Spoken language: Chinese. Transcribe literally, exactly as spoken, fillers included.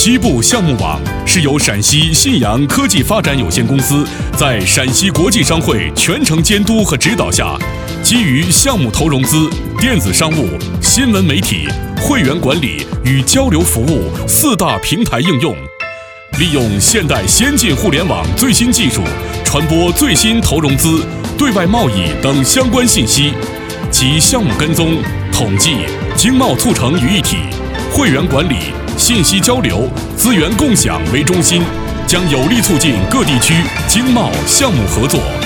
西部项目网是由陕西信阳科技发展有限公司在陕西国际商会全程监督和指导下，基于项目投融资、电子商务、新闻媒体、会员管理与交流服务四大平台应用，利用现代先进互联网最新技术，传播最新投融资、对外贸易等相关信息，集项目跟踪、统计、经贸促成于一体，会员管理、信息交流、资源共享为中心，将有力促进各地区经贸项目合作。